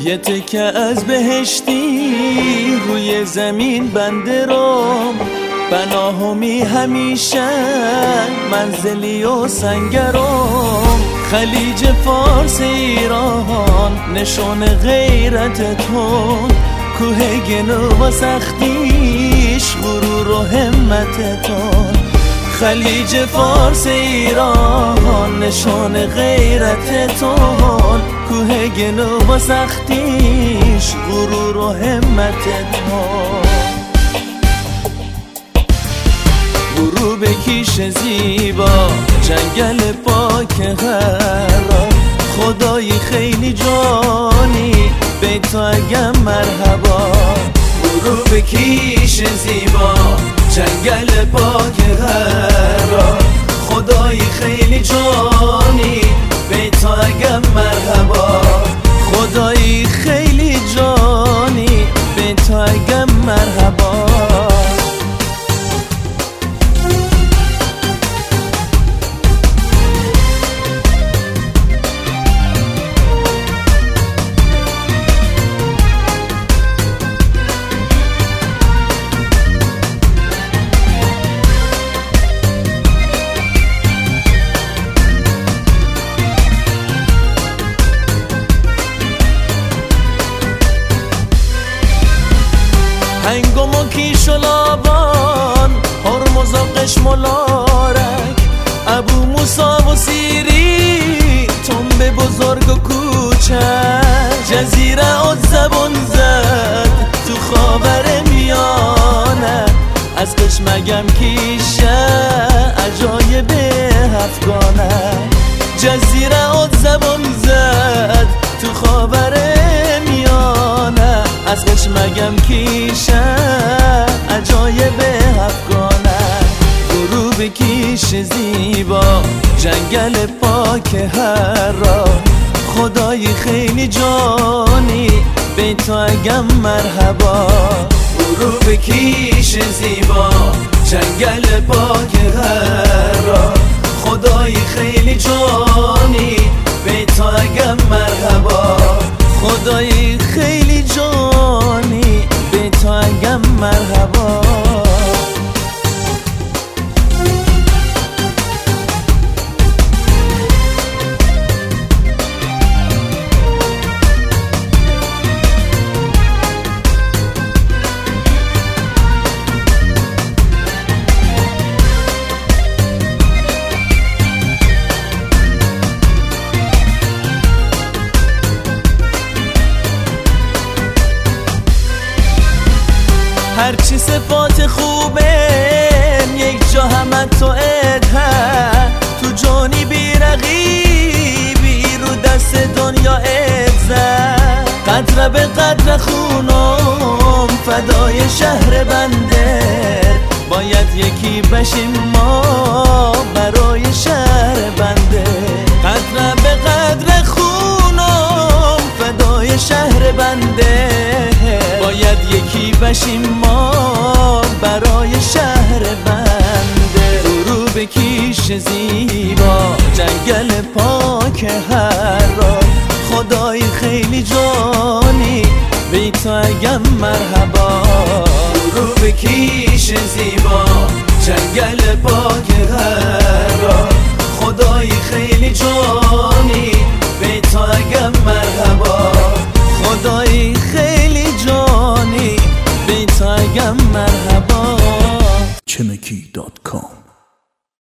یه تکه از بهشتی روی زمین بنده رو پناهمی همیشه منزلی و سنگرم خلیج فارس ایران نشون غیرت تو کوه گنو و سختیش غرور و همت تو خلیج فارس ایران نشون غیرت تو کوه گنو و سختیش غرور و همت تو غروب کیش زیبا جنگل پاک هرا خدای خیلی جانی به تو اگم مرحبا غروب کیش زیبا جنگل پاک هرا خدای خیلی جانی به تو اگم مرحبا خدای خیلی جانی به تو اگم مرحبا هنگم و کیش و لابان هرمز و قشم و لارک ابو موسا و سیری تنبه بزرگ و کوچک جزیره و زبون زد تو خاور میانه از قشمگم کیشه عجایب افغانه جزیره و زبون زد تو خاور میانه از قشمگم کیشه عجایب افغانه غروب کیش زیبا جنگل پاک هرا خدای خیلی جانی به تو اگم مرحبا غروب کیش زیبا جنگل پاک هرا خدای خیلی جانی به تو اگم مرحبا خدای خیلی جانی به تو اگم مرحبا هرچی صفات خوبه یک جا همه تو اده تو جانی بی رقیبی رو دست دنیا ازه قدر به قدر خونم فدای شهر بنده باید یکی بشیم ما برای شهر بنده قدر به قدر خونم فدای شهر بنده باید یکی بشیم ما برای شهر بنده غروب کیش زیبا جنگل پاک هرا خدای خیلی جانی به تو اگم مرحبا غروب کیش زیبا جنگل پاک هرا خدای خیلی جانی به تو اگم